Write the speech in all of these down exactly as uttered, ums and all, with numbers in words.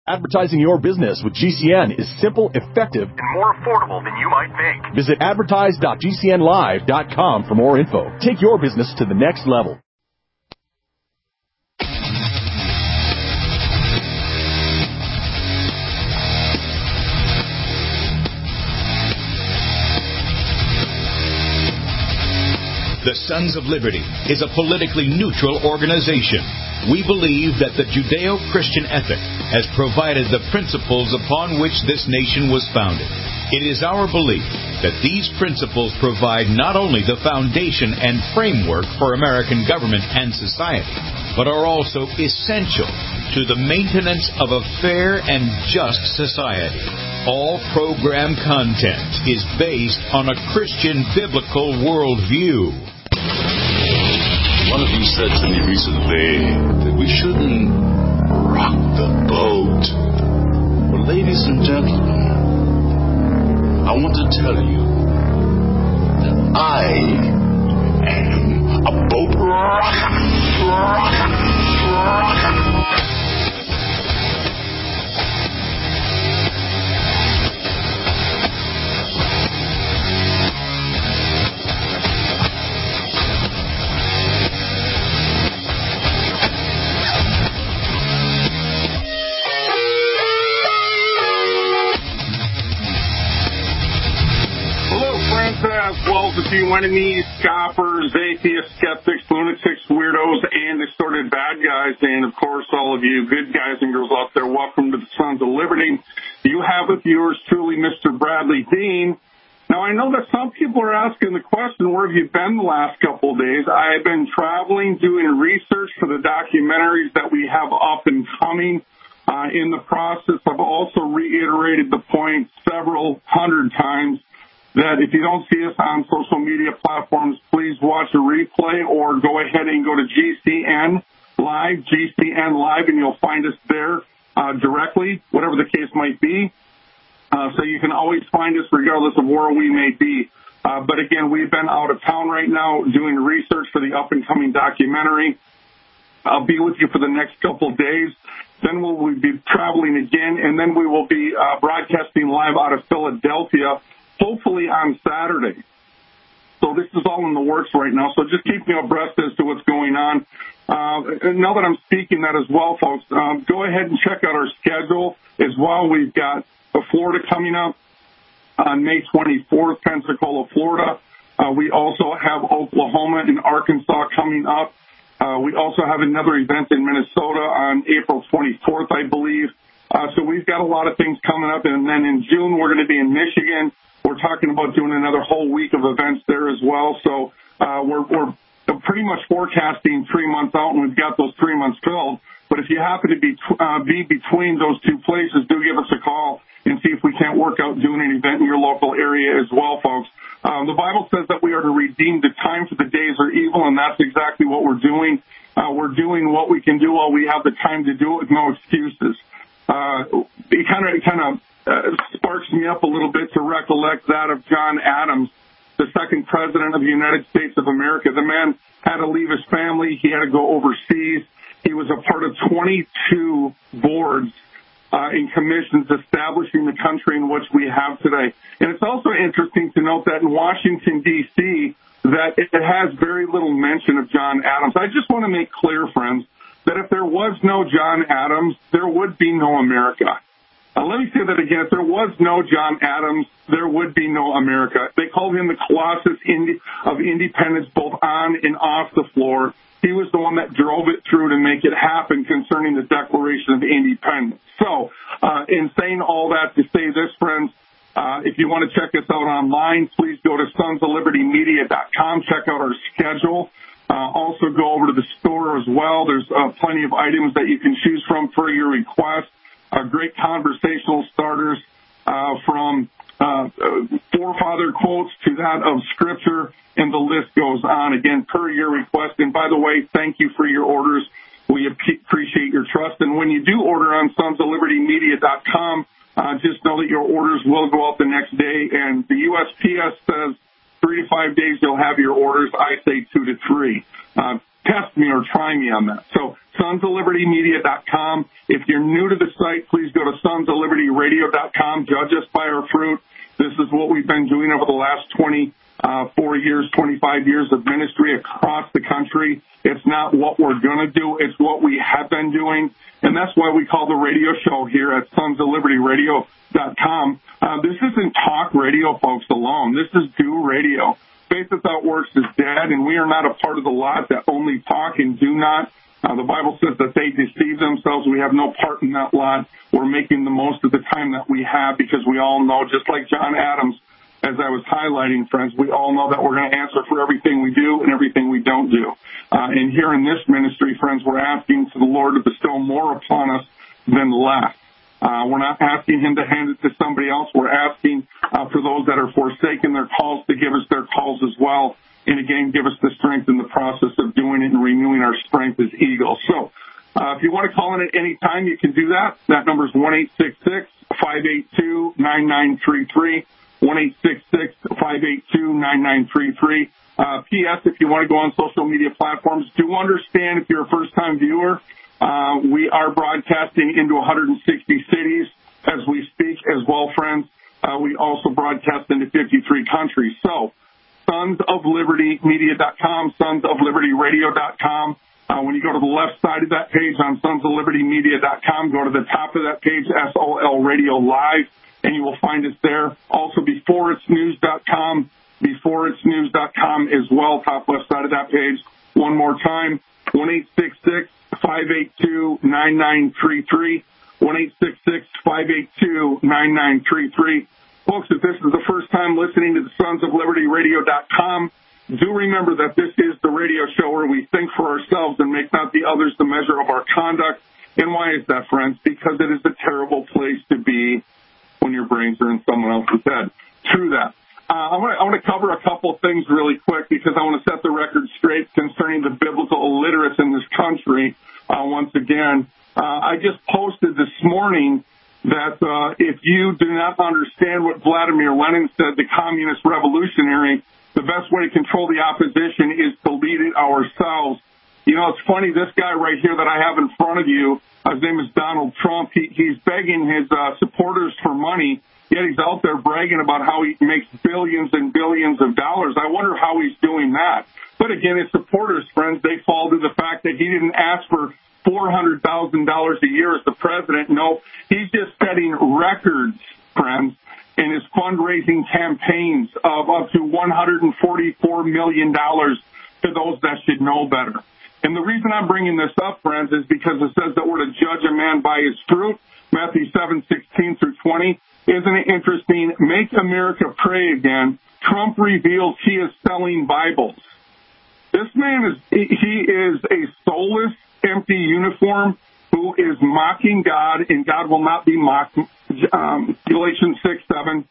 Advertising your business with G C N is simple, effective, and more affordable than you might think. Visit advertise dot g c n live dot com for more info. Take your business to the next level. The Sons of Liberty is a politically neutral organization. We believe that the Judeo-Christian ethic has provided the principles upon which this nation was founded. It is our belief that these principles provide not only the foundation and framework for American government and society, but are also essential to the maintenance of a fair and just society. All program content is based on a Christian biblical worldview. One of you said to me recently that we shouldn't rock the boat. Well, ladies and gentlemen, I want to tell you that I am a boat rocker. Rocker. Rocker. As well as a few enemies, scoffers, atheists, skeptics, lunatics, weirdos, and distorted bad guys, and of course all of you good guys and girls out there, welcome to the Sons of Liberty. You have with yours truly Mister Bradley Dean. Now I know that some people are asking the question, where have you been the last couple of days? I have been traveling, doing research for the documentaries that we have up and coming. Uh, in the process, I've also reiterated the point several hundred times that if you don't see us on social media platforms, please watch a replay or go ahead and go to G C N Live, G C N Live, and you'll find us there uh, directly, whatever the case might be. Uh, so you can always find us regardless of where we may be. Uh, but again, we've been out of town right now doing research for the up-and-coming documentary. I'll be with you for the next couple of days. Then we'll be traveling again, and then we will be uh, broadcasting live out of Philadelphia, hopefully on Saturday. So this is all in the works right now. So just keep me abreast as to what's going on. Uh, and now that I'm speaking that as well, folks, um, go ahead and check out our schedule as well. We've got Florida coming up on May twenty-fourth, Pensacola, Florida. Uh, we also have Oklahoma and Arkansas coming up. Uh, we also have another event in Minnesota on April twenty-fourth, I believe. Uh, so we've got a lot of things coming up. And then in June, we're going to be in Michigan. We're talking about doing another whole week of events there as well. So uh, we're, we're pretty much forecasting three months out, and we've got those three months filled. But if you happen to be uh, be between those two places, do give us a call and see if we can't work out doing an event in your local area as well, folks. Um, the Bible says that we are to redeem the time, for the days are evil, and that's exactly what we're doing. Uh, we're doing what we can do while we have the time to do it with no excuses. Uh, it kind of kind of uh, sparks me up a little bit to recollect that of John Adams, the second president of the United States of America. The man had to leave his family. He had to go overseas. He was a part of twenty-two boards uh, and commissions establishing the country in which we have today. And it's also interesting to note that in Washington, D C, that it has very little mention of John Adams. I just want to make clear, friends, that if there was no John Adams, there would be no America. Uh, let me say that again. If there was no John Adams, there would be no America. They called him the Colossus of independence, both on and off the floor. He was the one that drove it through to make it happen concerning the Declaration of Independence. So, uh, in saying all that to say this, friends, uh, if you want to check us out online, please go to sons of liberty media dot com. Check out our schedule. Uh, also go over to the store as well. There's uh, plenty of items that you can choose from for your request. Uh, great conversational starters uh, from uh, forefather quotes to that of Scripture, and the list goes on, again, per your request. And by the way, thank you for your orders. We appreciate your trust. And when you do order on sons of liberty media dot com, uh, just know that your orders will go out the next day. And the U S P S says three to five days you'll have your orders. I say two to three. Uh, test me or try me on that. So sons of liberty media dot com. If you're new to the site, please go to sons of liberty radio dot com. Judge us by our fruit. This is what we've been doing over the last twenty-four years, twenty-five years of ministry across the country. It's not what we're going to do. It's what we have been doing. And that's why we call the radio show here at sons of liberty radio dot com. Uh, this isn't talk radio, folks, alone. This is do radio. Faith Without Works is dead, and we are not a part of the lot that only talk and do not. Uh, the Bible says that they deceive themselves. We have no part in that lot. We're making the most of the time that we have because we all know, just like John Adams, as I was highlighting, friends, we all know that we're going to answer for everything we do and everything we don't do. Uh, and here in this ministry, friends, we're asking to the Lord to bestow more upon us than less. Uh, we're not asking him to hand it to somebody else. We're asking uh, for those that are forsaking their calls to give us their calls as well. And again, give us the strength in the process of doing it and renewing our strength as eagles. So uh, if you want to call in at any time, you can do that. That number is one eight six six, five eight two, nine nine three three. one eight six six, five eight two, nine nine three three. Uh, P S, if you want to go on social media platforms, do understand if you're a first-time viewer, uh, we are broadcasting into one hundred sixty cities as we speak as well, friends. Uh, we also broadcast into fifty-three countries. So, sons of liberty media dot com, sons of liberty radio dot com. Uh, when you go to the left side of that page on sons of liberty media dot com, go to the top of that page, S O L Radio Live, and you will find us there. Also, before it's news dot com, before it's news dot com as well, top left side of that page. One more time, one eight six six, five eight two, nine nine three three, one eight six six, five eight two, nine nine three three. Folks, if this is the first time listening to the sons of liberty radio dot com, do remember that this is the radio show where we think for ourselves and make not the others the measure of our conduct. And why is that, friends? Because it is a terrible place to be when your brains are in someone else's head. True that. Uh, I want to I want to cover a couple things really quick because I want to set the record straight concerning the biblical illiterates in this country. Uh, once again, uh, I just posted this morning that uh, if you do not understand what Vladimir Lenin said, the communist revolutionary, the best way to control the opposition is to lead it ourselves. You know, it's funny, this guy right here that I have in front of you, his name is Donald Trump. He, he's begging his uh, supporters for money, yet he's out there bragging about how he makes billions and billions of dollars. I wonder how he's doing that. But again, his supporters, friends, they fall to the fact that he didn't ask for four hundred thousand dollars a year as the president. No, he's just setting records, friends, in his fundraising campaigns of up to one hundred forty-four million dollars to those that should know better. And the reason I'm bringing this up, friends, is because it says that we're to judge a man by his fruit, Matthew seven sixteen through twenty. Isn't it interesting? Make America pray again. Trump reveals he is selling Bibles. This man is, he is a soulless, empty uniform who is mocking God, and God will not be mocked. Um, Galatians six seven.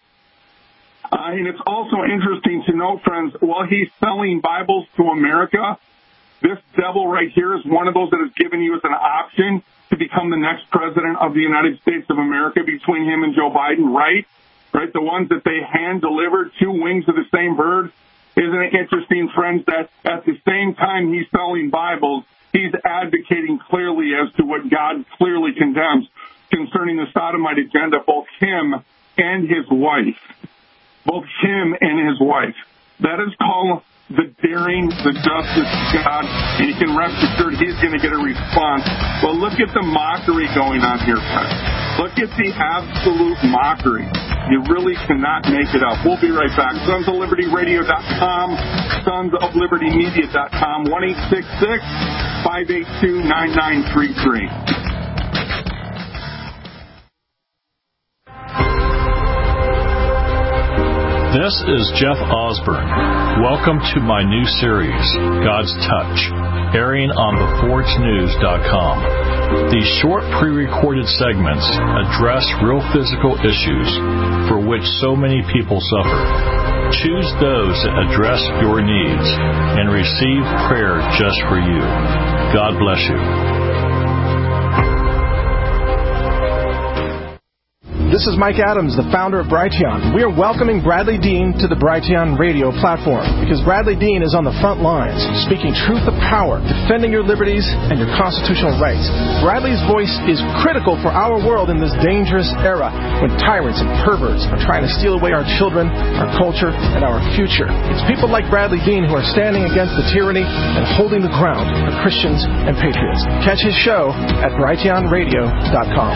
Uh, and it's also interesting to note, friends, while he's selling Bibles to America, this devil right here is one of those that has given you as an option to become the next president of the United States of America between him and Joe Biden, right? Right, the ones that they hand-delivered, two wings of the same bird. Isn't it interesting, friends, that at the same time he's selling Bibles, he's advocating clearly as to what God clearly condemns concerning the sodomite agenda, both him and his wife. Both him and his wife. That is called the daring, the justice of God, and you can rest assured he's going to get a response. But look at the mockery going on here, friends. Look at the absolute mockery. You really cannot make it up. We'll be right back. sons of liberty radio dot com, sons of liberty media dot com, one eight six six, five eight two, nine nine three three. This is Jeff Osborne. Welcome to my new series, God's Touch, airing on the forge news dot com. These short pre-recorded segments address real physical issues for which so many people suffer. Choose those that address your needs and receive prayer just for you. God bless you. This is Mike Adams, the founder of Brighteon. We are welcoming Bradley Dean to the Brighteon radio platform because Bradley Dean is on the front lines, speaking truth to power, defending your liberties and your constitutional rights. Bradley's voice is critical for our world in this dangerous era when tyrants and perverts are trying to steal away our children, our culture, and our future. It's people like Bradley Dean who are standing against the tyranny and holding the ground for Christians and patriots. Catch his show at brighteon radio dot com.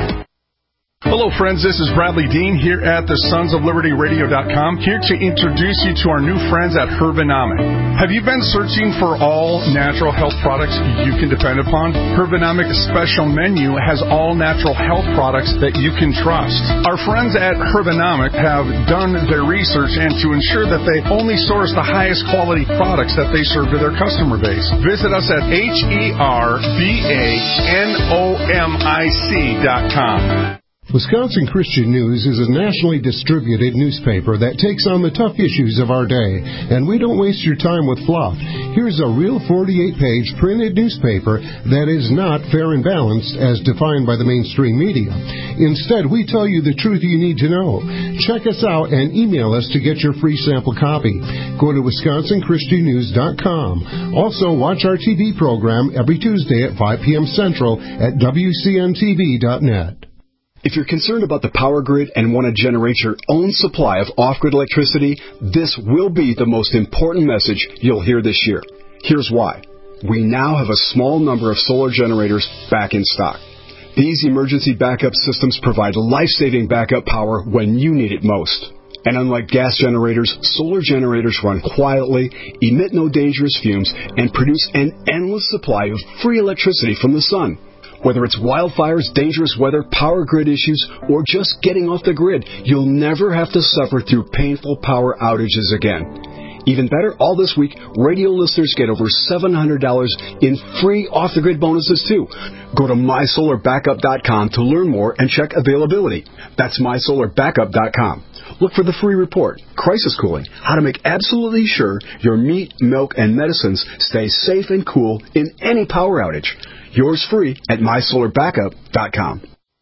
Hello, friends. This is Bradley Dean here at the Sons of Liberty Radio dot com, here to introduce you to our new friends at Herbanomic. Have you been searching for all natural health products you can depend upon? Herbanomic's special menu has all natural health products that you can trust. Our friends at Herbanomic have done their research and to ensure that they only source the highest quality products that they serve to their customer base. Visit us at H E R B A N O M I C dot com. Wisconsin Christian News is a nationally distributed newspaper that takes on the tough issues of our day, and we don't waste your time with fluff. Here's a real forty-eight page printed newspaper that is not fair and balanced as defined by the mainstream media. Instead, we tell you the truth you need to know. Check us out and email us to get your free sample copy. Go to wisconsin christian news dot com. Also, watch our T V program every Tuesday at five p.m. Central at W C N T V dot net. If you're concerned about the power grid and want to generate your own supply of off-grid electricity, this will be the most important message you'll hear this year. Here's why. We now have a small number of solar generators back in stock. These emergency backup systems provide life-saving backup power when you need it most. And unlike gas generators, solar generators run quietly, emit no dangerous fumes, and produce an endless supply of free electricity from the sun. Whether it's wildfires, dangerous weather, power grid issues, or just getting off the grid, you'll never have to suffer through painful power outages again. Even better, all this week, radio listeners get over seven hundred dollars in free off-the-grid bonuses, too. Go to my solar backup dot com to learn more and check availability. That's my solar backup dot com. Look for the free report, Crisis Cooling, how to make absolutely sure your meat, milk, and medicines stay safe and cool in any power outage. Yours free at my solar backup dot com.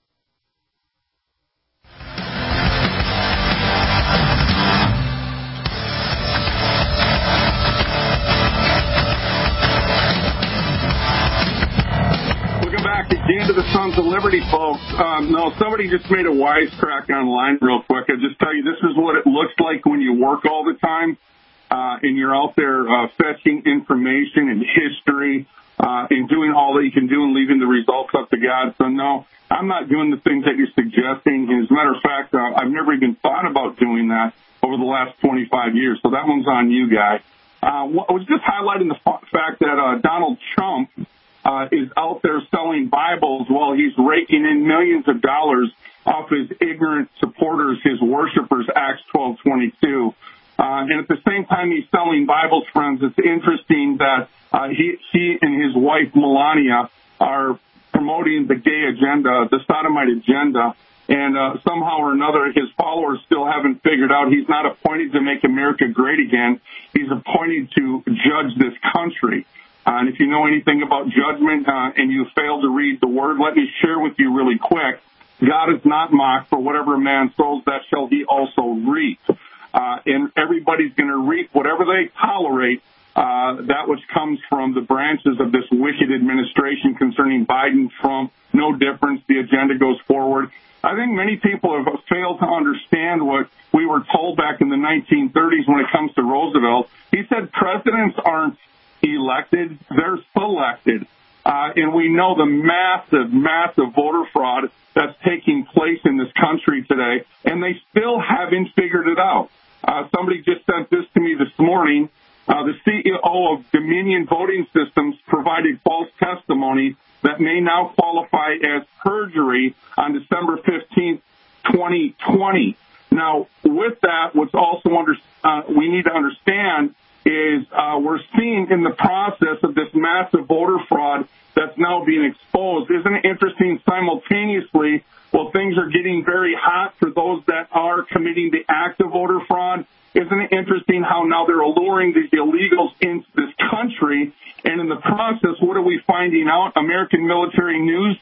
Welcome back again to the Sons of Liberty, folks. Um, no, somebody just made a wisecrack online real quick. I'll just tell you, this is what it looks like when you work all the time uh, and you're out there uh, fetching information and history. Uh, and doing all that you can do and leaving the results up to God. So, no, I'm not doing the things that you're suggesting. As a matter of fact, uh, I've never even thought about doing that over the last twenty-five years. So that one's on you, guy. Uh, I was just highlighting the f- fact that uh, Donald Trump uh, is out there selling Bibles while he's raking in millions of dollars off his ignorant supporters, his worshipers, Acts twelve twenty-two. Uh, and at the same time he's selling Bibles, friends, it's interesting that uh, he, he and his wife, Melania, are promoting the gay agenda, the sodomite agenda. And uh, somehow or another, his followers still haven't figured out he's not appointed to make America great again. He's appointed to judge this country. Uh, and if you know anything about judgment uh, and you fail to read the word, let me share with you really quick. God is not mocked, for whatever a man sows, that shall he also reap. Uh, and everybody's going to reap whatever they tolerate, uh, that which comes from the branches of this wicked administration concerning Biden, Trump. No difference. The agenda goes forward. I think many people have failed to understand what we were told back in the nineteen thirties when it comes to Roosevelt. He said presidents aren't elected, they're selected. Uh, and we know the massive, massive voter fraud that's taking place in this country today, and they still haven't figured it out. Uh, somebody just sent this to me this morning. Uh, the C E O of Dominion Voting Systems provided false testimony that may now qualify as perjury on December fifteenth, twenty twenty. Now, with that, what's also under, uh, we need to understand is uh, we're seeing in the process of this massive voter fraud that's now being exposed. Isn't it interesting simultaneously, while things are getting very hot for those that are committing the act of voter fraud, isn't it interesting how now they're alluring these illegals into this country, and in the process, what are we finding out? American Military News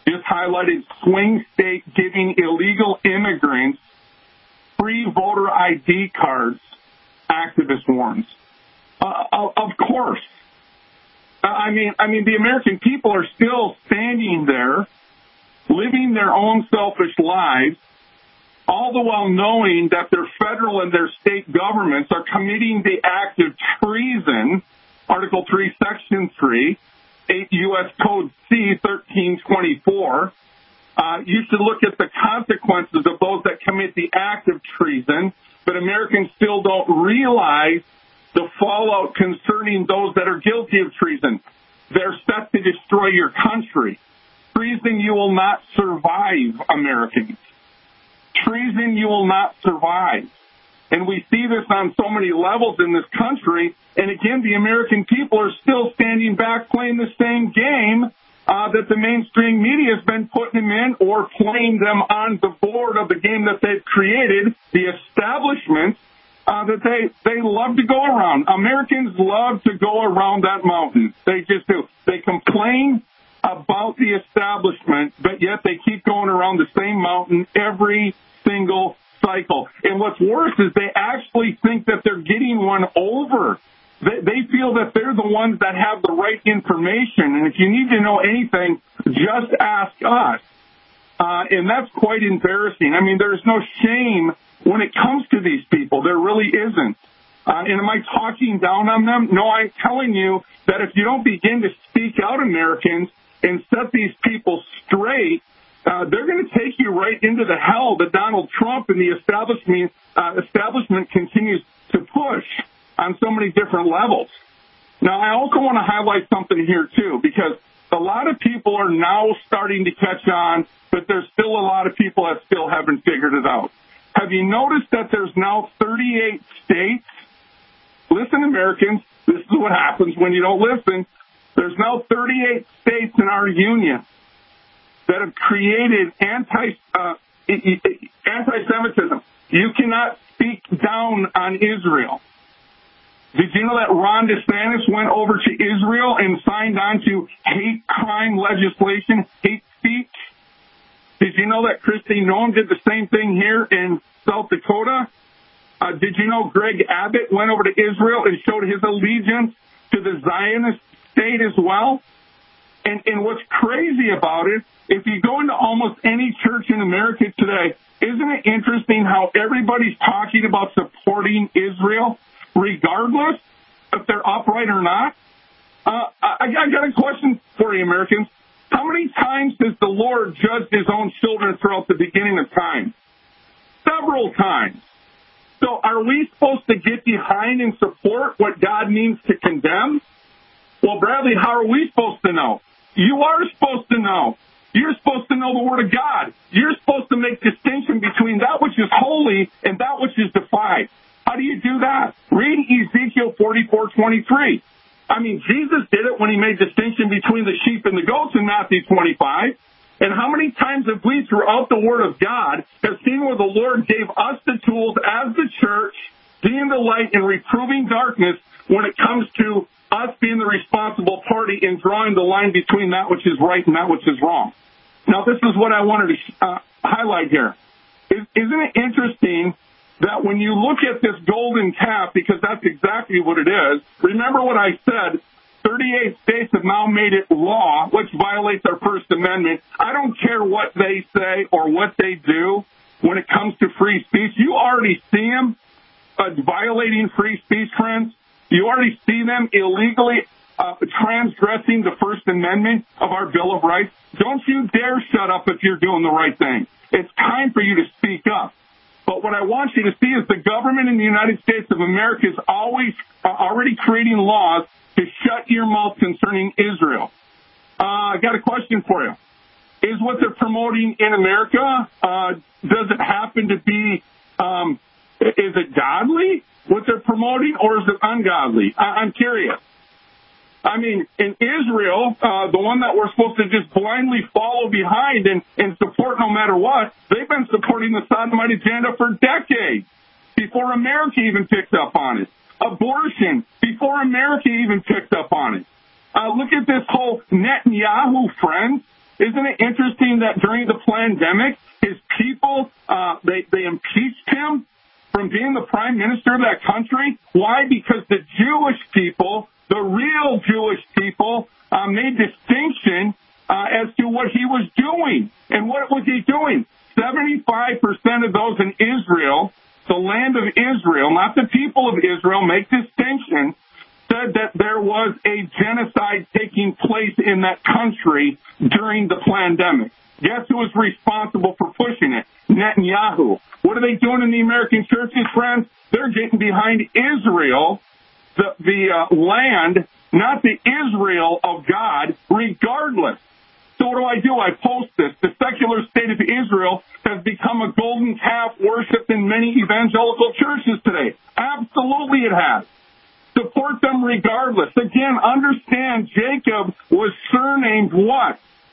just highlighted swing state giving illegal immigrants free voter I D cards, activist warns. Uh, of course. I mean, I mean, the American people are still standing there, living their own selfish lives, all the while knowing that their federal and their state governments are committing the act of treason, Article three, Section three, eight U S Code C thirteen twenty-four. Uh, you should look at the consequences of those that commit the act of treason, but Americans still don't realize the fallout concerning those that are guilty of treason. They're set to destroy your country. Treason, you will not survive, Americans. Treason, you will not survive. And we see this on so many levels in this country. And again, the American people are still standing back playing the same game uh, that the mainstream media has been putting them in or playing them on the board of the game that they've created, the establishment, uh, that they, they love to go around. Americans love to go around that mountain. They just do. They complain about the establishment, but yet they keep going around the same mountain every single cycle. And what's worse is they actually think that they're getting one over. They, they feel that they're the ones that have the right information. And if you need to know anything, just ask us. Uh, and that's quite embarrassing. I mean, there's no shame when it comes to these people. There really isn't. Uh, and am I talking down on them? No, I'm telling you that if you don't begin to speak out, Americans, and set these people straight, uh, they're going to take you right into the hell that Donald Trump and the establishment, uh, establishment continues to push on so many different levels. Now, I also want to highlight something here, too, because a lot of people are now starting to catch on, but there's still a lot of people that still haven't figured it out. Have you noticed that there's now thirty-eight states? Listen, Americans, this is what happens when you don't listen. There's now thirty-eight states in our union that have created anti, uh, anti-Semitism. You cannot speak down on Israel. Did you know that Ron DeSantis went over to Israel and signed on to hate crime legislation, hate speech? Did you know that Kristi Noem did the same thing here in South Dakota? Uh, did you know Greg Abbott went over to Israel and showed his allegiance to the Zionist state as well? And, and what's crazy about it, if you go into almost any church in America today, isn't it interesting how everybody's talking about supporting Israel, regardless if they're upright or not? Uh, I, I got a question for you, Americans. How many times has the Lord judged his own children throughout the beginning of time? Several times. So are we supposed to get behind and support what God means to condemn? Well, Bradley, how are we supposed to know? You are supposed to know. You're supposed to know the Word of God. You're supposed to make distinction between that which is holy and that which is defiled. How do you do that? Read Ezekiel forty-four twenty-three. I mean, Jesus did it when he made distinction between the sheep and the goats in Matthew twenty-five. And how many times have we, throughout the Word of God, have seen where the Lord gave us the tools as the church, being the light and reproving darkness when it comes to us being the responsible party in drawing the line between that which is right and that which is wrong? Now, this is what I wanted to uh, highlight here. Is, isn't it interesting that when you look at this golden calf, because that's exactly what it is, remember what I said, thirty-eight states have now made it law, which violates our First Amendment. I don't care what they say or what they do when it comes to free speech. You already see them uh, violating free speech, friends. You already see them illegally uh, transgressing the First Amendment of our Bill of Rights. Don't you dare shut up if you're doing the right thing. It's time for you to speak up. But what I want you to see is the government in the United States of America is always uh, already creating laws to shut your mouth concerning Israel. Uh, I got a question for you. Is what they're promoting in America, uh, does it happen to be, um, is it godly, what they're promoting, or is it ungodly? I- I'm curious. I mean, in Israel, uh, the one that we're supposed to just blindly follow behind and, and support no matter what, they've been supporting the sodomite agenda for decades, before America even picked up on it. Abortion, before America even picked up on it. Uh, look at this whole Netanyahu, friends. Isn't it interesting that during the pandemic, his people, uh, they, they impeached him from being the prime minister of that country? Why? Because the Jewish people, the real Jewish people, uh, made distinction uh, as to what he was doing. And what was he doing? seventy-five percent of those in Israel, the land of Israel, not the people of Israel, make distinction, said that there was a genocide taking place in that country during the pandemic. Guess who was responsible for pushing it? Netanyahu. What are they doing in the American churches, friends? They're getting behind Israel, the, the uh, land, not the Israel of God, regardless. So what do I do? I post this. The secular state of Israel has become a golden calf worshipped in many evangelical churches today. Absolutely it has. Support them regardless. Again, understand Jacob was surnamed what?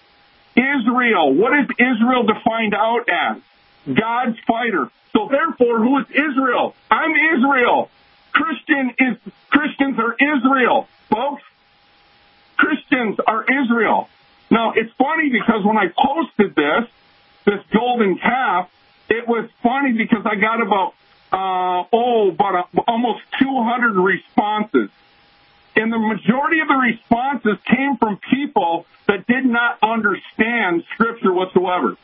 Israel. What is Israel defined out as? God's fighter. So therefore, who is Israel? I'm Israel. Christian is Christians are Israel, folks. Christians are Israel. Now, it's funny because when I posted this, this golden calf, it was funny because I got about, uh, oh, about a, almost two hundred responses. And the majority of the responses came from people that did not understand Scripture whatsoever.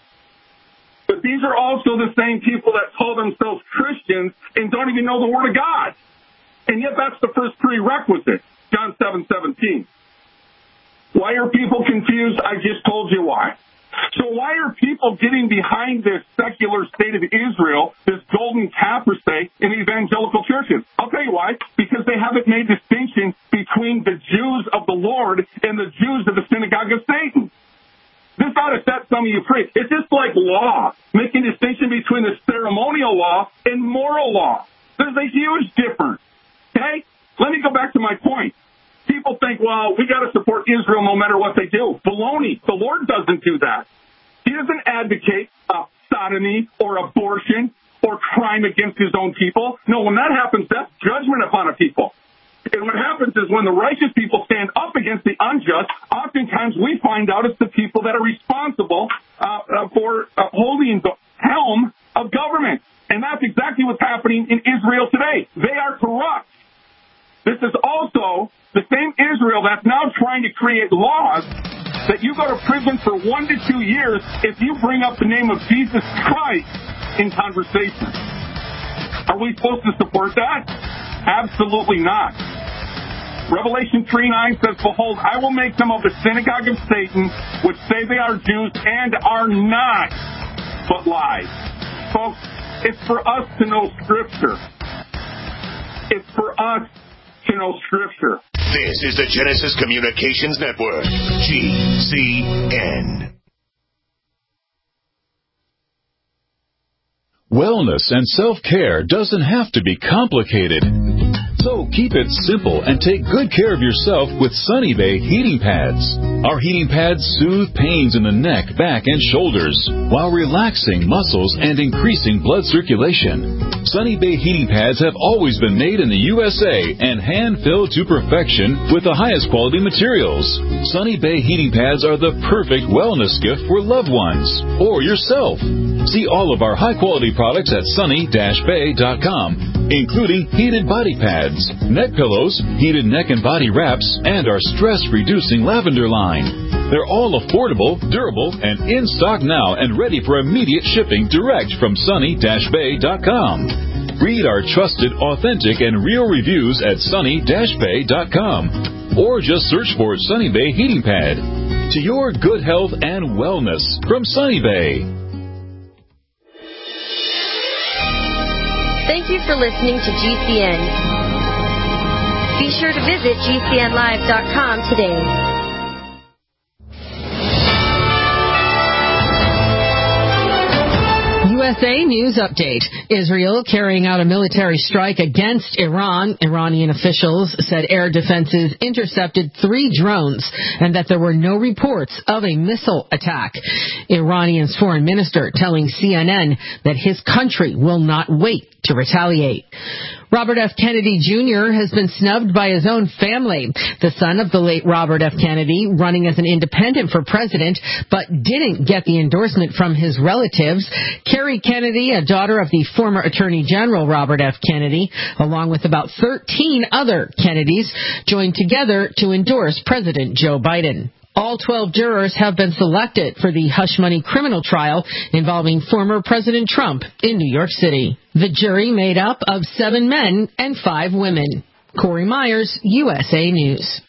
But these are also the same people that call themselves Christians and don't even know the Word of God. And yet that's the first prerequisite, John seven seventeen. Why are people confused? I just told you why. So why are people getting behind this secular state of Israel, this golden calf, per se, in evangelical churches? I'll tell you why. Because they haven't made distinction between the Jews of the Lord and the Jews of the synagogue of Satan. This ought to set some of you free. It's just like law, making distinction between the ceremonial law and moral law. There's a huge difference. Okay? Let me go back to my point. People think, well, we got to support Israel no matter what they do. Baloney. The Lord doesn't do that. He doesn't advocate uh, sodomy or abortion or crime against his own people. No, when that happens, that's judgment upon a people. And what happens is when the righteous people stand up against the unjust, oftentimes we find out it's the people that are responsible uh, uh, for uh, holding the helm of government. And that's exactly what's happening in Israel today. They are corrupt. This is also the same Israel that's now trying to create laws that you go to prison for one to two years if you bring up the name of Jesus Christ in conversation. Are we supposed to support that? Absolutely not. Revelation three nine says, behold, I will make them of the synagogue of Satan, which say they are Jews and are not, but lie. Folks, it's for us to know Scripture. It's for us to know Scripture. This is the Genesis Communications Network, G C N. Wellness and self-care doesn't have to be complicated. So keep it simple and take good care of yourself with Sunny Bay heating pads. Our heating pads soothe pains in the neck, back, and shoulders while relaxing muscles and increasing blood circulation. Sunny Bay heating pads have always been made in the U S A and hand-filled to perfection with the highest quality materials. Sunny Bay heating pads are the perfect wellness gift for loved ones or yourself. See all of our high-quality products at sunny dash bay dot com, including heated body pads, neck pillows, heated neck and body wraps, and our stress-reducing lavender line. They're all affordable, durable, and in stock now and ready for immediate shipping direct from sunny dash bay dot com. Read our trusted, authentic, and real reviews at sunny dash bay dot com or just search for Sunny Bay Heating Pad. To your good health and wellness from Sunny Bay. Thank you for listening to G C N. Be sure to visit G C N live dot com today. U S A News Update. Israel carrying out a military strike against Iran. Iranian officials said air defenses intercepted three drones and that there were no reports of a missile attack. Iranian's foreign minister telling C N N that his country will not wait to retaliate. Robert F. Kennedy Junior has been snubbed by his own family. The son of the late Robert F. Kennedy, running as an independent for president, but didn't get the endorsement from his relatives. Kerry Kennedy, a daughter of the former Attorney General Robert F. Kennedy, along with about thirteen other Kennedys, joined together to endorse President Joe Biden. All twelve jurors have been selected for the hush money criminal trial involving former President Trump in New York City. The jury made up of seven men and five women. Corey Myers, U S A News.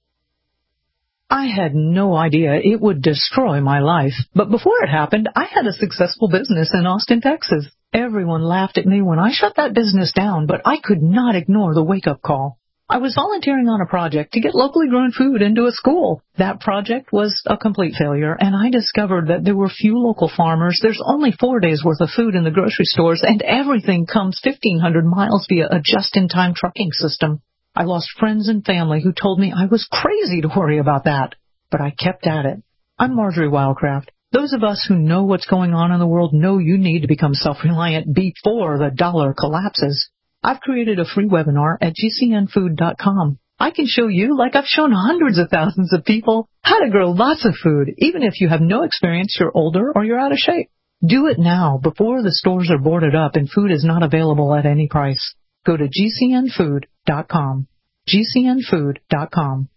I had no idea it would destroy my life, but before it happened, I had a successful business in Austin, Texas. Everyone laughed at me when I shut that business down, but I could not ignore the wake-up call. I was volunteering on a project to get locally grown food into a school. That project was a complete failure, and I discovered that there were few local farmers. There's only four days' worth of food in the grocery stores, and everything comes fifteen hundred miles via a just-in-time trucking system. I lost friends and family who told me I was crazy to worry about that, but I kept at it. I'm Marjorie Wildcraft. Those of us who know what's going on in the world know you need to become self-reliant before the dollar collapses. I've created a free webinar at G C N food dot com. I can show you, like I've shown hundreds of thousands of people, how to grow lots of food, even if you have no experience, you're older, or you're out of shape. Do it now, before the stores are boarded up and food is not available at any price. Go to G C N food dot com. G C N food dot com.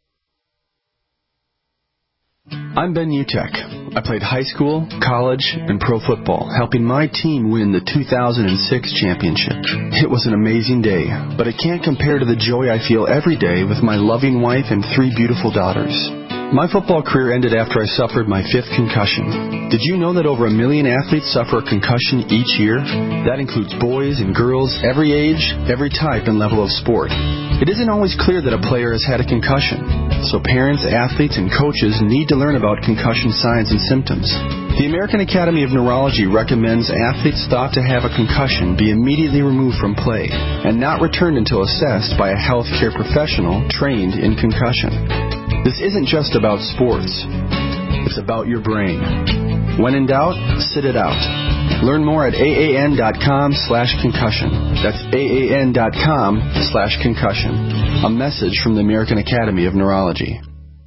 I'm Ben Utek. I played high school, college, and pro football, helping my team win the two thousand six championship. It was an amazing day, but it can't compare to the joy I feel every day with my loving wife and three beautiful daughters. My football career ended after I suffered my fifth concussion. Did you know that over a million athletes suffer a concussion each year? That includes boys and girls, every age, every type and level of sport. It isn't always clear that a player has had a concussion, so parents, athletes, and coaches need to learn about concussion signs and symptoms. The American Academy of Neurology recommends athletes thought to have a concussion be immediately removed from play and not returned until assessed by a healthcare professional trained in concussion. This isn't just about sports. It's about your brain. When in doubt, sit it out. Learn more at A A N dot com slash concussion. That's A A N dot com slash concussion. A message from the American Academy of Neurology.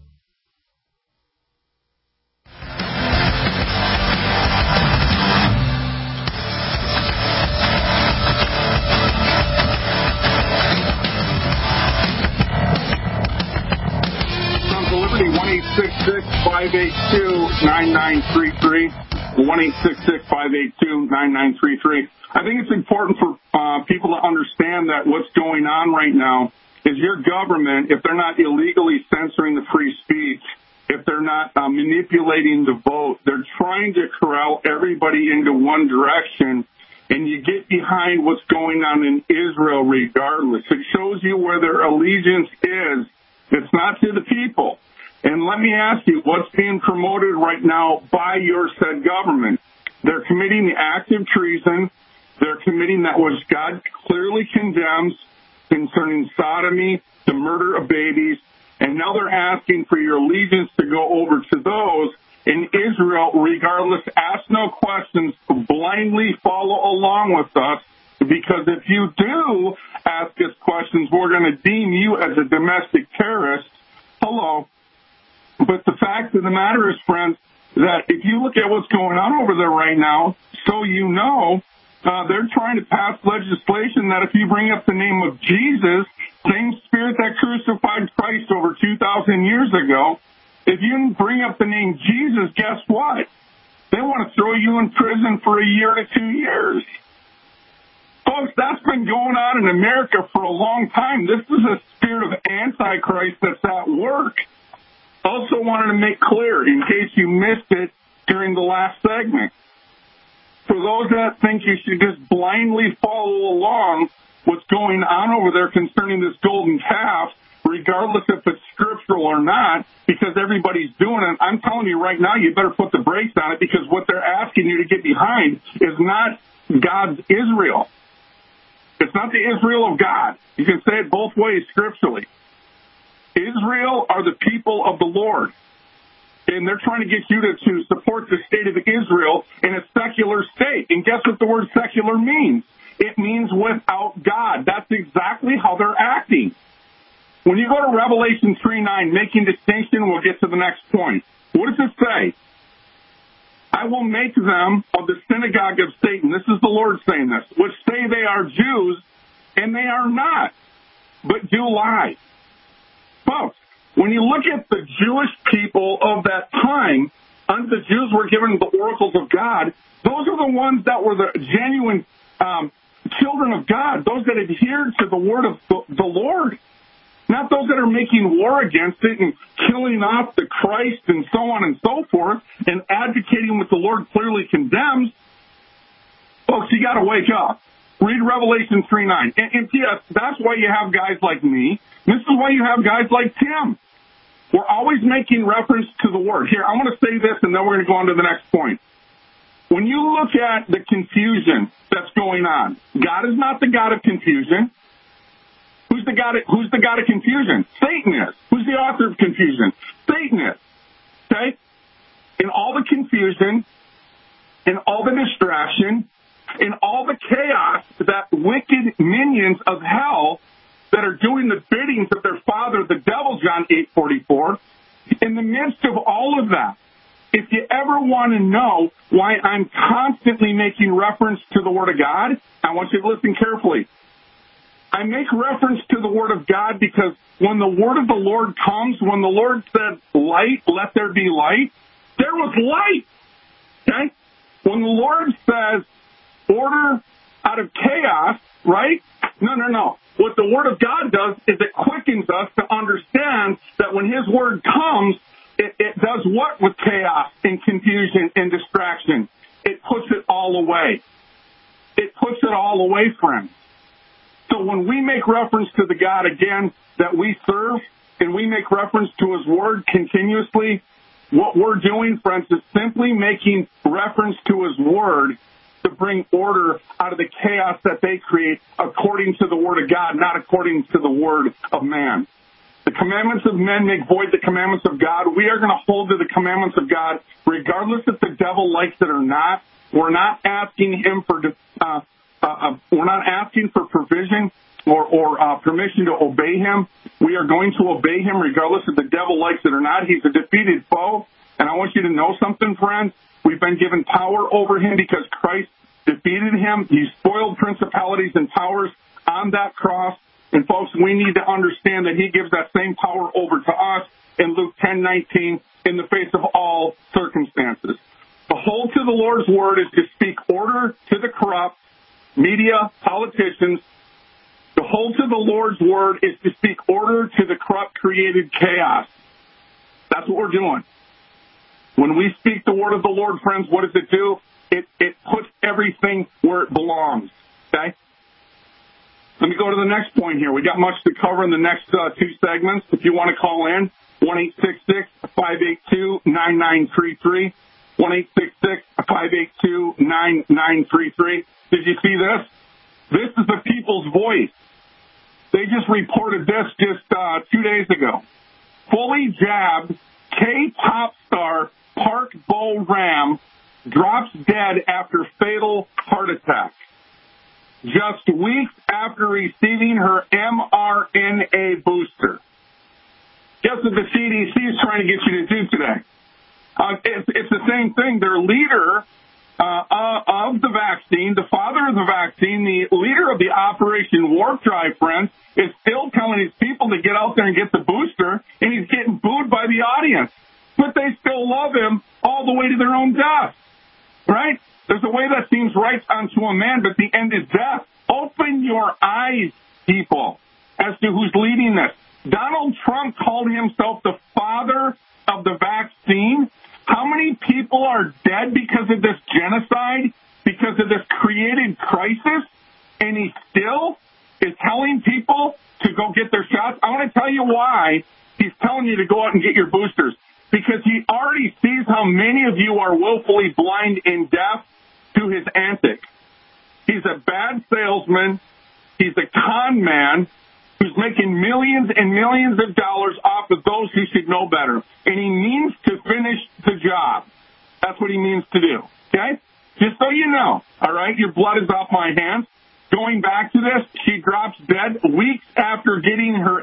one eight six six, five eight two, nine nine three three. one eight six six, five eight two, nine nine three three. I think it's important for uh, people to understand that what's going on right now is your government, if they're not illegally censoring the free speech, if they're not uh, manipulating the vote, they're trying to corral everybody into one direction, and you get behind what's going on in Israel regardless. It shows you where their allegiance is. It's not to the people. And let me ask you, what's being promoted right now by your said government? They're committing the act of treason. They're committing that which God clearly condemns concerning sodomy, the murder of babies, and now they're asking for your allegiance to go over to those in Israel, regardless, ask no questions, blindly follow along with us, because if you do ask us questions, we're going to deem you as a domestic terrorist. Hello. But the fact of the matter is, friends, that if you look at what's going on over there right now, so you know, uh, they're trying to pass legislation that if you bring up the name of Jesus, same spirit that crucified Christ over two thousand years ago, if you bring up the name Jesus, guess what? They want to throw you in prison for a year to two years. Folks, that's been going on in America for a long time. This is a spirit of Antichrist that's at work. Also wanted to make clear, in case you missed it during the last segment, for those that think you should just blindly follow along what's going on over there concerning this golden calf, regardless if it's scriptural or not, because everybody's doing it, I'm telling you right now, you better put the brakes on it, because what they're asking you to get behind is not God's Israel. It's not the Israel of God. You can say it both ways scripturally. Israel are the people of the Lord, and they're trying to get you to, to support the state of Israel in a secular state. And guess what the word secular means? It means without God. That's exactly how they're acting. When you go to Revelation three nine, making distinction, we'll get to the next point. What does it say? I will make them of the synagogue of Satan. This is the Lord saying this, which say they are Jews, and they are not, but do lie. Folks, when you look at the Jewish people of that time, unto the Jews were given the oracles of God. Those are the ones that were the genuine um, children of God, those that adhered to the word of the, the Lord. Not those that are making war against it and killing off the Christ and so on and so forth and advocating what the Lord clearly condemns. Folks, you got to wake up. Read Revelation three nine. And, and yes, that's why you have guys like me. This is why you have guys like Tim. We're always making reference to the Word. Here, I want to say this, and then we're going to go on to the next point. When you look at the confusion that's going on, God is not the God of confusion. Who's the God of, who's the God of confusion? Satan is. Who's the author of confusion? Satan is. Okay? In all the confusion, in all the distraction, in all the chaos that wicked minions of hell that are doing the biddings of their father, the devil, John eight forty-four, in the midst of all of that, if you ever want to know why I'm constantly making reference to the Word of God, I want you to listen carefully. I make reference to the Word of God because when the Word of the Lord comes, when the Lord said, light, let there be light, there was light. Okay? When the Lord says, order out of chaos, right? No, no, no. What the Word of God does is it quickens us to understand that when His Word comes, it, it does what with chaos and confusion and distraction? It puts it all away. It puts it all away, friends. So when we make reference to the God, again, that we serve, and we make reference to His Word continuously, what we're doing, friends, is simply making reference to His Word to bring order out of the chaos that they create according to the Word of God, not according to the word of man. The commandments of men make void the commandments of God. We are going to hold to the commandments of God regardless if the devil likes it or not. We're not asking him for uh, uh, we're not asking for provision or, or uh, permission to obey him. We are going to obey him regardless if the devil likes it or not. He's a defeated foe. And I want you to know something, friends. We've been given power over him because Christ defeated him. He spoiled principalities and powers on that cross. And, folks, we need to understand that he gives that same power over to us in Luke ten nineteen in the face of all circumstances. The hold to the Lord's word is to speak order to the corrupt, media, politicians. The hold to the Lord's word is to speak order to the corrupt, created chaos. That's what we're doing. When we speak the word of the Lord, friends, what does it do? It, it puts everything where it belongs, okay? Let me go to the next point here. We got much to cover in the next uh, two segments. If you want to call in, one eight six six, five eight two, nine nine three three, one eight six six, five eight two, nine nine three three. Did you see this? This is the people's voice. They just reported this just uh, two days ago. Fully jabbed K-pop star Park Bo-Ram drops dead after fatal heart attack. Just weeks after receiving her M R N A booster. Guess what the C D C is trying to get you to do today? Uh, it's, it's the same thing. Their leader uh, uh, of the vaccine, the father of the vaccine, the leader of the Operation Warp Drive, friends, is still telling his people to get out there and get the booster, and he's getting booed by the audience. But they still love him all the way to their own death, right? There's a way that seems right unto a man, but the end is death. Open your eyes, people, as to who's leading this. Donald Trump called himself the father of the vaccine. How many people are dead because of this genocide, because of this created crisis, and he still is telling people to go get their shots? I want to tell you why he's telling you to go out and get your boosters. Because he already sees how many of you are willfully blind and deaf to his antics. He's a bad salesman. He's a con man who's making millions and millions of dollars off of those who should know better. And he means to finish the job. That's what he means to do. Okay? Just so you know, all right? Your blood is off my hands. Going back to this, she drops dead weeks after getting her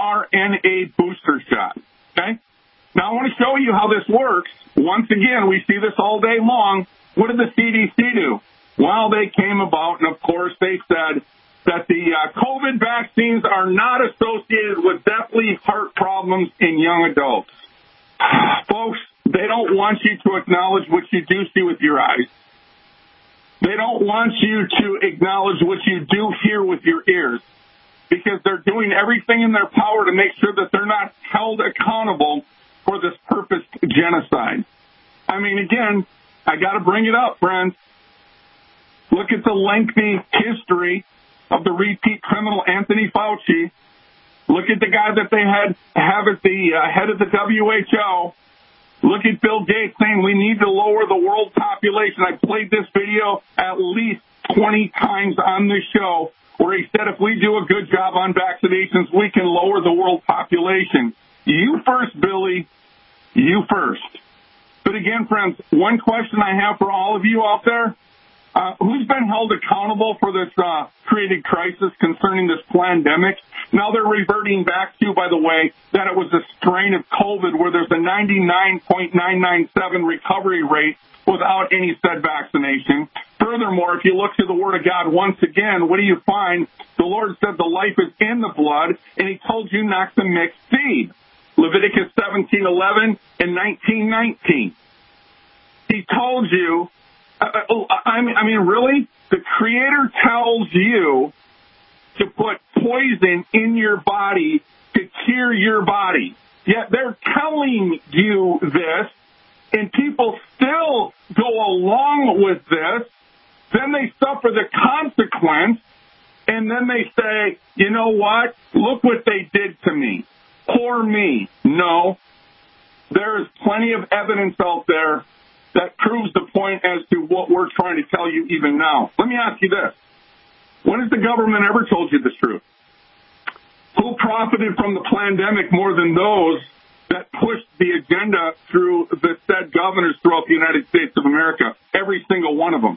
mRNA booster shot. Okay? Now, I want to show you how this works. Once again, we see this all day long. What did the C D C do? Well, they came about, and of course, they said that the uh, COVID vaccines are not associated with deathly heart problems in young adults. Folks, they don't want you to acknowledge what you do see with your eyes. They don't want you to acknowledge what you do hear with your ears, because they're doing everything in their power to make sure that they're not held accountable for this purposed genocide. I mean, again, I got to bring it up, friends. Look at the lengthy history of the repeat criminal Anthony Fauci. Look at the guy that they had have as the uh, head of the W H O. Look at Bill Gates saying we need to lower the world population. I played this video at least twenty times on this show where he said if we do a good job on vaccinations, we can lower the world population. You first, Billy. You first. But again, friends, one question I have for all of you out there, uh, who's been held accountable for this uh, created crisis concerning this pandemic? Now they're reverting back to, by the way, that it was a strain of COVID where there's a ninety-nine point nine nine seven recovery rate without any said vaccination. Furthermore, if you look to the Word of God once again, what do you find? The Lord said the life is in the blood, and He told you not to mix seed. Leviticus seventeen eleven and nineteen nineteen. He told you, uh, I mean, I mean, really? The Creator tells you to put poison in your body to cure your body. Yet they're telling you this, and people still go along with this. Then they suffer the consequence, and then they say, you know what? Look what they did to me. Poor me. No. There is plenty of evidence out there that proves the point as to what we're trying to tell you even now. Let me ask you this. When has the government ever told you the truth? Who profited from the pandemic more than those that pushed the agenda through the said governors throughout the United States of America? Every single one of them.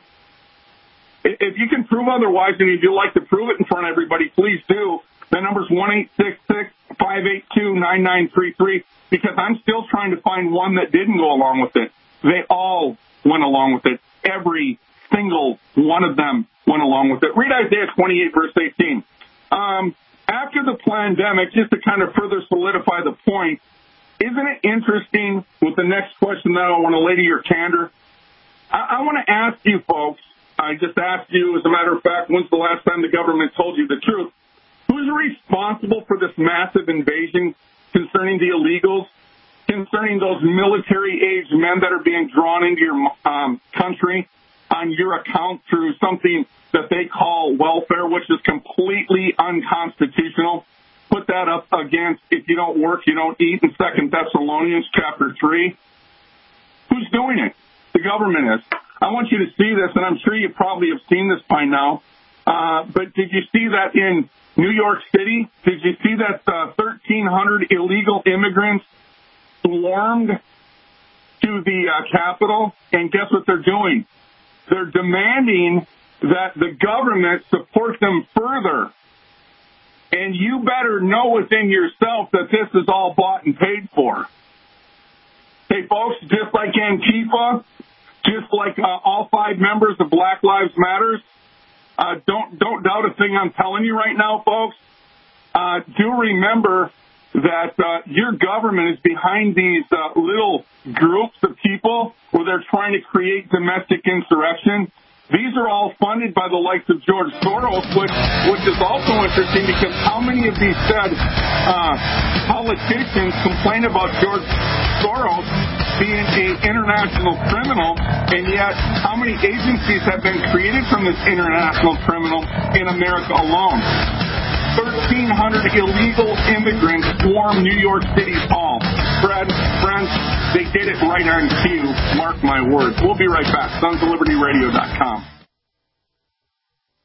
If you can prove otherwise and you'd like to prove it in front of everybody, please do. The number's one eight six six, five eight two, nine nine three three, because I'm still trying to find one that didn't go along with it. They all went along with it. Every single one of them went along with it. Read Isaiah twenty-eight, verse eighteen. Um, after the pandemic, just to kind of further solidify the point, isn't it interesting with the next question that I want to lay to your candor? I, I want to ask you folks, I just asked you, as a matter of fact, when's the last time the government told you the truth? Who's responsible for this massive invasion concerning the illegals, concerning those military-age men that are being drawn into your um, country on your account through something that they call welfare, which is completely unconstitutional? Put that up against if you don't work, you don't eat in Second Thessalonians chapter three. Who's doing it? The government is. I want you to see this, and I'm sure you probably have seen this by now, uh, but did you see that in New York City? Did you see that uh, thirteen hundred illegal immigrants swarmed to the uh, Capitol? And guess what they're doing? They're demanding that the government support them further. And you better know within yourself that this is all bought and paid for. Hey, folks, just like Antifa, just like uh, all five members of Black Lives Matter, uh, don't don't doubt a thing I'm telling you right now, folks. Uh, do remember that uh, your government is behind these uh, little groups of people where they're trying to create domestic insurrection. These are all funded by the likes of George Soros, which, which is also interesting because how many of these said uh, politicians complain about George Soros being an international criminal, and yet how many agencies have been created from this international criminal in America alone? thirteen hundred illegal immigrants swarm New York City's hall. Fred, friends, they did it right on cue. Mark my words. We'll be right back. Sons of Liberty Radio dot com.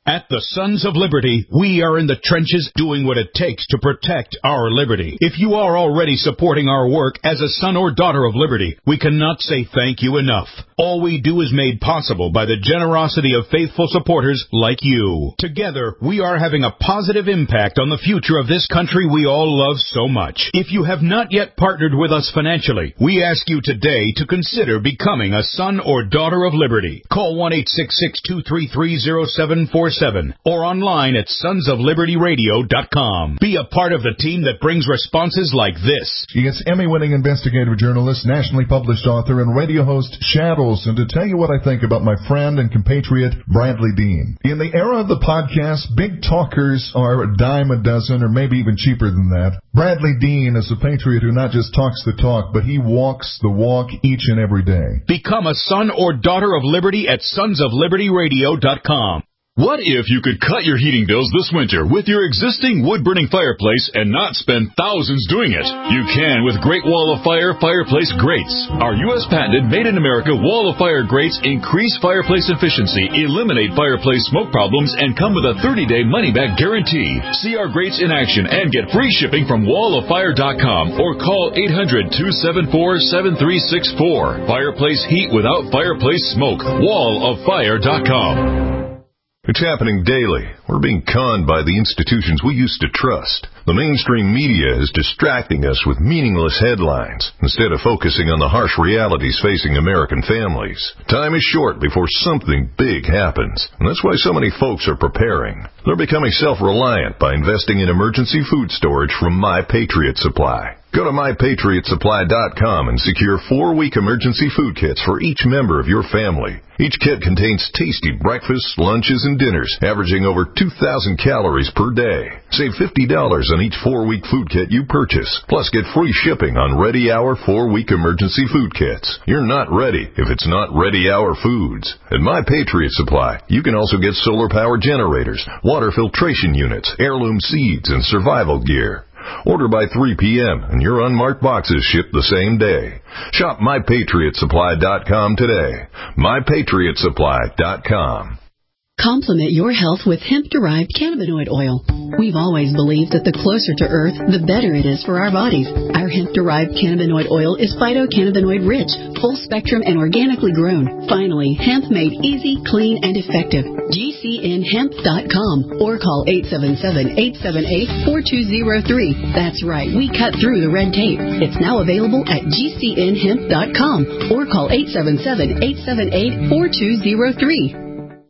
At the Sons of Liberty, we are in the trenches doing what it takes to protect our liberty. If you are already supporting our work as a son or daughter of liberty, we cannot say thank you enough. All we do is made possible by the generosity of faithful supporters like you. Together, we are having a positive impact on the future of this country we all love so much. If you have not yet partnered with us financially, we ask you today to consider becoming a son or daughter of liberty. Call one eight six six, two three three, zero seven four seven or online at sons of liberty radio dot com. Be a part of the team that brings responses like this. She is Emmy-winning investigative journalist, nationally published author, and radio host Shad Olson to tell you what I think about my friend and compatriot Bradley Dean. In the era of the podcast, big talkers are a dime a dozen or maybe even cheaper than that. Bradley Dean is a patriot who not just talks the talk, but he walks the walk each and every day. Become a son or daughter of liberty at sons of liberty radio dot com. What if you could cut your heating bills this winter with your existing wood-burning fireplace and not spend thousands doing it? You can with Great Wall of Fire fireplace grates. Our U S patented made-in-America Wall of Fire grates increase fireplace efficiency, eliminate fireplace smoke problems, and come with a thirty-day money-back guarantee. See our grates in action and get free shipping from wall of fire dot com or call eight hundred, two seven four, seven three six four. Fireplace heat without fireplace smoke. wall of fire dot com. It's happening daily. We're being conned by the institutions we used to trust. The mainstream media is distracting us with meaningless headlines instead of focusing on the harsh realities facing American families. Time is short before something big happens, and that's why so many folks are preparing. They're becoming self-reliant by investing in emergency food storage from My Patriot Supply. Go to my patriot supply dot com and secure four-week emergency food kits for each member of your family. Each kit contains tasty breakfasts, lunches, and dinners, averaging over two thousand calories per day. Save fifty dollars on each four-week food kit you purchase. Plus, get free shipping on Ready Hour four-week emergency food kits. You're not ready if it's not Ready Hour foods. At My Patriot Supply, you can also get solar power generators, water filtration units, heirloom seeds, and survival gear. Order by three p.m. and your unmarked boxes ship the same day. Shop my patriot supply dot com today. my patriot supply dot com. Complement your health with hemp-derived cannabinoid oil. We've always believed that the closer to Earth, the better it is for our bodies. Our hemp-derived cannabinoid oil is phytocannabinoid-rich, full-spectrum, and organically grown. Finally, hemp made easy, clean, and effective. G C N hemp dot com or call eight seven seven, eight seven eight, four two zero three. That's right, we cut through the red tape. It's now available at G C N hemp dot com or call eight seven seven, eight seven eight, four two zero three.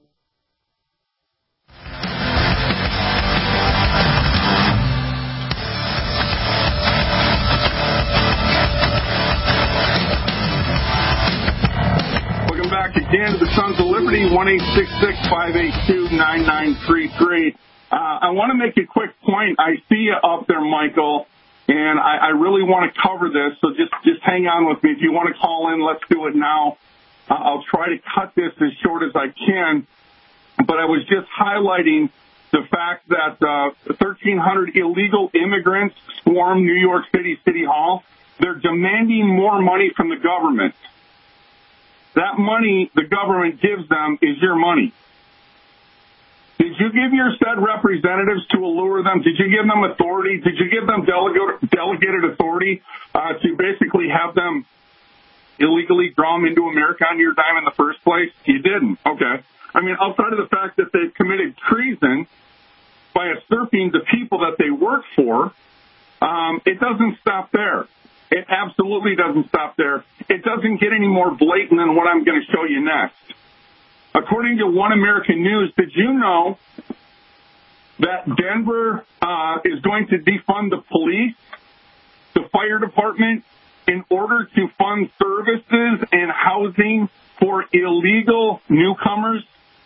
Again, to the Sons of Liberty, one eight six six, five eight two, nine nine three three. Uh, I want to make a quick point. I see you up there, Michael, and I, I really want to cover this, so just, just hang on with me. If you want to call in, let's do it now. Uh, I'll try to cut this as short as I can, but I was just highlighting the fact that uh, thirteen hundred illegal immigrants swarm New York City City Hall. They're demanding more money from the government. That money the government gives them is your money. Did you give your said representatives to allure them? Did you give them authority? Did you give them delegate, delegated authority uh, to basically have them illegally draw them into America on your dime in the first place? You didn't. Okay. I mean, outside of the fact that they've committed treason by usurping the people that they work for, um, it doesn't stop there. It absolutely doesn't stop there. It doesn't get any more blatant than what I'm going to show you next. According to One American News, did you know that Denver uh, is going to defund the police, the fire department, in order to fund services and housing for illegal newcomers?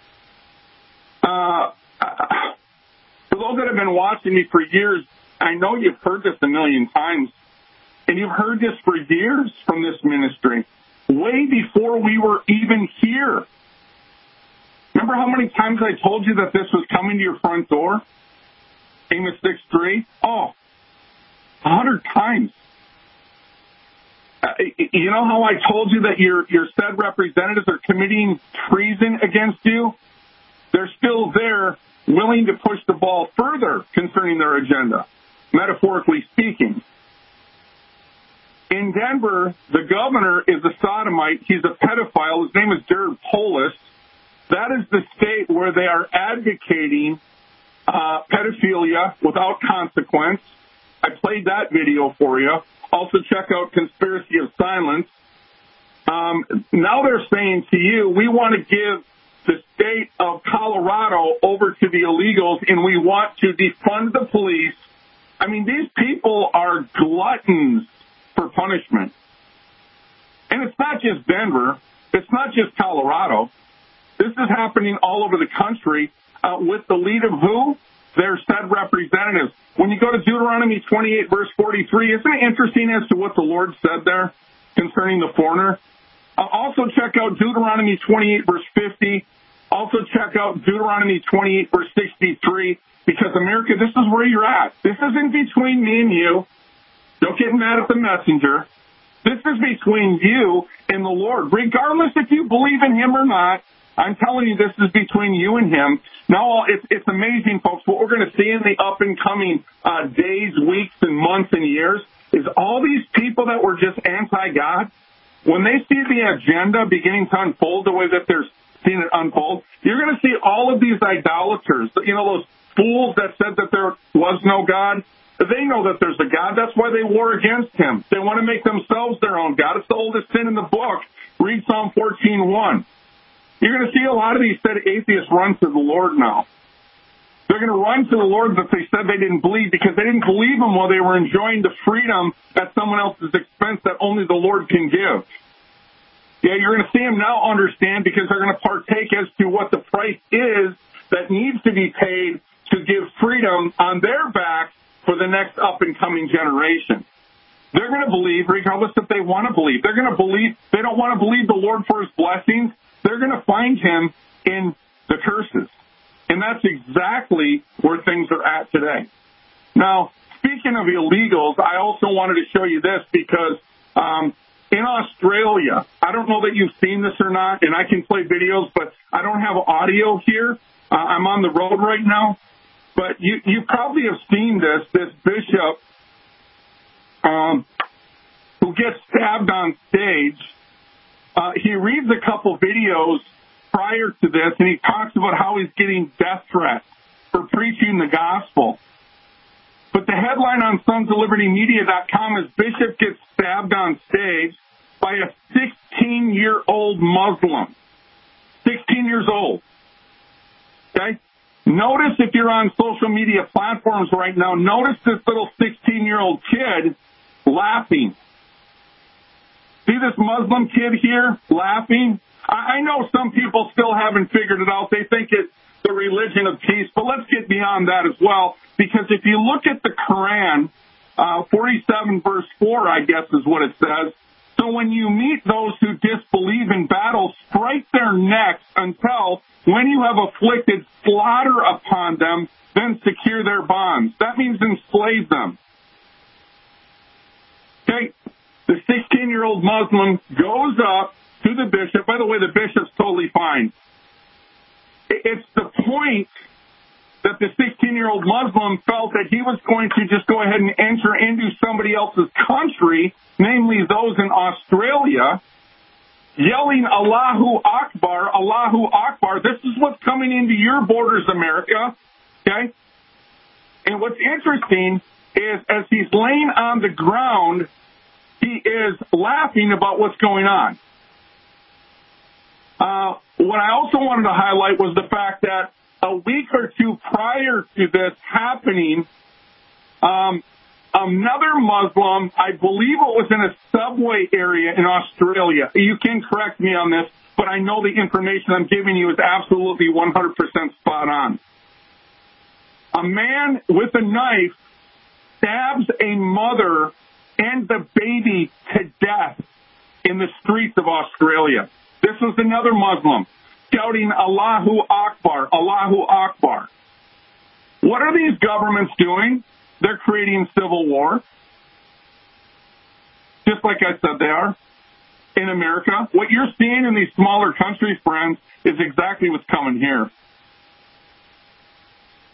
Uh, for those that have been watching me for years, I know you've heard this a million times. And you've heard this for years from this ministry, way before we were even here. Remember how many times I told you that this was coming to your front door? Amos six three? Oh, a hundred times. Uh, you know how I told you that your, your said representatives are committing treason against you? they're still there willing to push the ball further concerning their agenda, metaphorically speaking. In Denver, the governor is a sodomite. He's a pedophile. His name is Jared Polis. That is the state where they are advocating uh, pedophilia without consequence. I played that video for you. Also check out Conspiracy of Silence. Um, now they're saying to you, we want to give the state of Colorado over to the illegals, and we want to defund the police. I mean, these people are gluttons for punishment. And it's not just Denver. It's not just Colorado. This is happening all over the country uh, with the lead of who? Their said representatives. When you go to Deuteronomy twenty-eight, verse forty-three, isn't it interesting as to what the Lord said there concerning the foreigner? Uh, also check out Deuteronomy twenty-eight, verse fifty. Also check out Deuteronomy twenty-eight, verse sixty-three, because, America, this is where you're at. This isn't between me and you. Don't get mad at the messenger. This is between you and the Lord. Regardless if you believe in him or not, I'm telling you, this is between you and him. Now, it's, it's amazing, folks. What we're going to see in the up-and-coming uh, days, weeks, and months and years is all these people that were just anti-God, when they see the agenda beginning to unfold the way that they're seeing it unfold, you're going to see all of these idolaters, you know, those fools that said that there was no God. They know that there's a God. That's why they war against him. They want to make themselves their own God. It's the oldest sin in the book. Read Psalm fourteen one. You're going to see a lot of these said atheists run to the Lord now. They're going to run to the Lord that they said they didn't believe because they didn't believe him while they were enjoying the freedom at someone else's expense that only the Lord can give. Yeah, you're going to see them now understand because they're going to partake as to what the price is that needs to be paid to give freedom on their backs for the next up-and-coming generation. They're going to believe, regardless if they want to believe. They're going to believe. They don't want to believe the Lord for his blessings. They're going to find him in the curses. And that's exactly where things are at today. Now, speaking of illegals, I also wanted to show you this because um, in Australia, I don't know that you've seen this or not, and I can play videos, but I don't have audio here. Uh, I'm on the road right now. But you, you probably have seen this, this bishop um, who gets stabbed on stage. Uh, he reads a couple videos prior to this, and he talks about how he's getting death threats for preaching the gospel. But the headline on sons of liberty media dot com is Bishop gets stabbed on stage by a sixteen-year-old Muslim. sixteen years old. Okay? Notice if you're on social media platforms right now, notice this little sixteen-year-old kid laughing. See this Muslim kid here laughing? I know some people still haven't figured it out. They think it's the religion of peace, but let's get beyond that as well. Because if you look at the Quran, uh, forty-seven verse four, I guess is what it says. So when you meet those who disbelieve in battle, strike their necks until when you have afflicted, slaughter upon them, then secure their bonds. That means enslave them. Okay? The sixteen-year-old Muslim goes up to the bishop. By the way, the bishop's totally fine. It's the point that the sixteen-year-old Muslim felt that he was going to just go ahead and enter into somebody else's country, namely those in Australia, yelling Allahu Akbar, Allahu Akbar. This is what's coming into your borders, America. Okay? And what's interesting is as he's laying on the ground, he is laughing about what's going on. Uh, what I also wanted to highlight was the fact that a week or two prior to this happening, um, another Muslim, I believe it was in a subway area in Australia. You can correct me on this, but I know the information I'm giving you is absolutely one hundred percent spot on. A man with a knife stabs a mother and the baby to death in the streets of Australia. This was another Muslim shouting Allahu Akbar, Allahu Akbar. What are these governments doing? They're creating civil war. Just like I said they are in America. What you're seeing in these smaller countries, friends, is exactly what's coming here.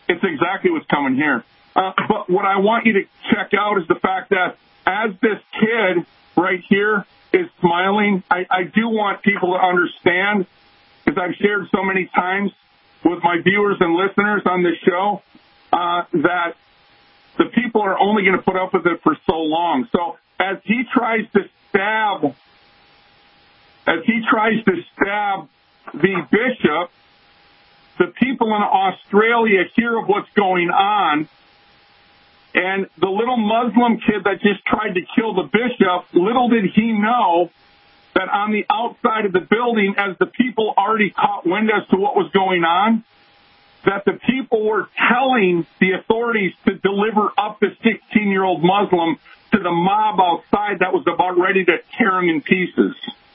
It's exactly what's coming here. Uh, but what I want you to check out is the fact that as this kid right here is smiling, I, I do want people to understand, because I've shared so many times with my viewers and listeners on this show, uh, that the people are only going to put up with it for so long. So as he tries to stab, as he tries to stab the bishop, the people in Australia hear of what's going on, and the little Muslim kid that just tried to kill the bishop, little did he know that on the outside of the building, as the people already caught wind as to what was going on, that the people were telling the authorities to deliver up the sixteen-year-old Muslim to the mob outside that was about ready to tear him in pieces.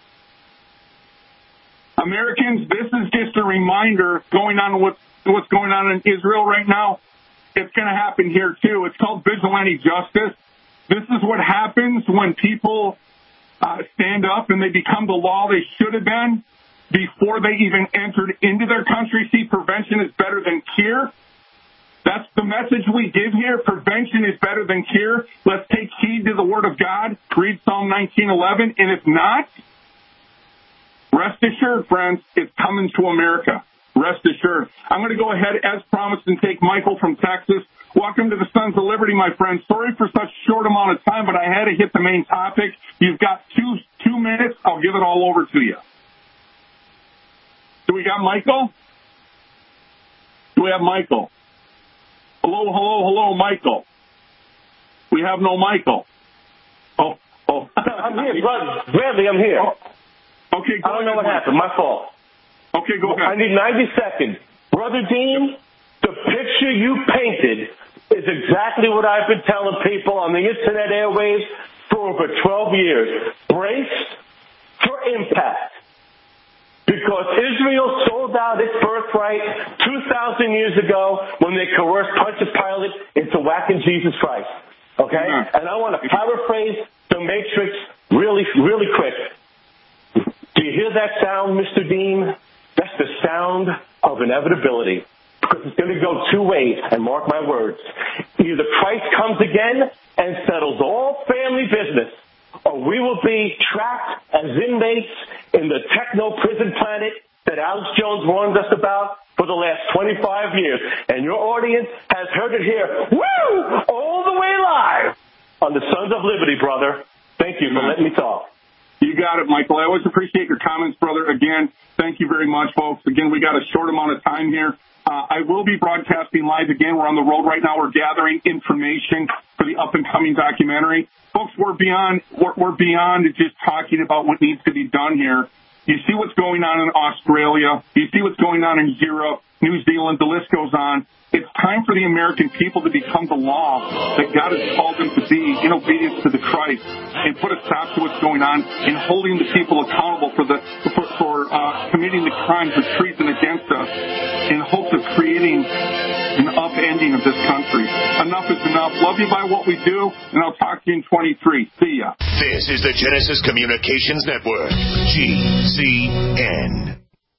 Americans, this is just a reminder going on what's, what's going on in Israel right now. It's going to happen here, too. It's called vigilante justice. This is what happens when people uh, stand up and they become the law they should have been before they even entered into their country. See, prevention is better than cure. That's the message we give here. Prevention is better than cure. Let's take heed to the Word of God. Read Psalm nineteen eleven. And if not, rest assured, friends, it's coming to America. Rest assured. I'm going to go ahead, as promised, and take Michael from Texas. Welcome to the Sons of Liberty, my friend. Sorry for such a short amount of time, but I had to hit the main topic. You've got two two minutes. I'll give it all over to you. Do we got Michael? Do we have Michael? Hello, hello, hello, Michael. We have no Michael. Oh, oh. I'm here, brother. Bradley, I'm here. Oh. Okay, go I don't ahead, know what happened. My fault. Okay, go ahead. I need ninety seconds. Brother Dean, the picture you painted is exactly what I've been telling people on the internet airwaves for over twelve years. Brace for impact. Because Israel sold out its birthright two thousand years ago when they coerced Pontius Pilate into whacking Jesus Christ. Okay? Mm-hmm. And I want to paraphrase the Matrix really, really quick. Do you hear that sound, Mister Dean? That's the sound of inevitability. Because it's going to go two ways, and mark my words. Either Christ comes again and settles all family business, or we will be trapped as inmates in the techno prison planet that Alex Jones warned us about for the last twenty-five years. And your audience has heard it here, woo, all the way live on the Sons of Liberty, brother. Thank you for letting me talk. You got it, Michael. I always appreciate your comments, brother. Again, thank you very much, folks. Again, we got a short amount of time here. Uh, I will be broadcasting live again. We're on the road right now. We're gathering information for the up-and-coming documentary. Folks, we're beyond, we're, we're beyond just talking about what needs to be done here. You see what's going on in Australia. You see what's going on in Europe, New Zealand. The list goes on. It's time for the American people to become the law that God has called them to be in obedience to the Christ, and put a stop to what's going on in holding the people accountable for the for, for uh, committing the crimes of treason against us, in hopes of creating an upending of this country. Enough is enough. Love you by what we do, and I'll talk to you in twenty-three. See ya. This is the Genesis Communications Network, G C N.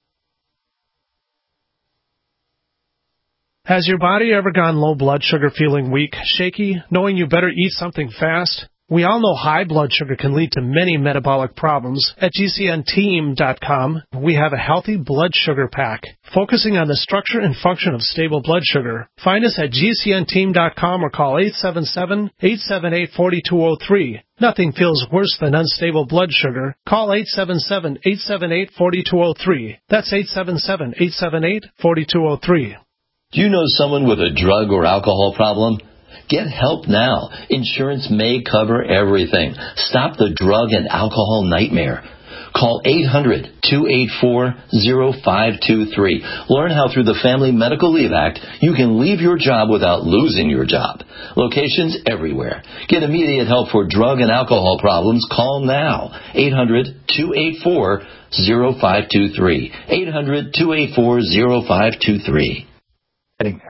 Has your body ever gone low blood sugar, feeling weak, shaky, knowing you better eat something fast? We all know high blood sugar can lead to many metabolic problems. At G C N team dot com, we have a healthy blood sugar pack, focusing on the structure and function of stable blood sugar. Find us at G C N team dot com or call eight seven seven, eight seven eight, four two zero three. Nothing feels worse than unstable blood sugar. Call eight seven seven, eight seven eight, four two zero three. That's eight seven seven, eight seven eight, four two zero three. Do you know someone with a drug or alcohol problem? Get help now. Insurance may cover everything. Stop the drug and alcohol nightmare. Call eight hundred, two eight four, zero five two three. Learn how through the Family Medical Leave Act you can leave your job without losing your job. Locations everywhere. Get immediate help for drug and alcohol problems. Call now. eight hundred, two eight four, zero five two three. eight hundred, two eight four, zero five two three.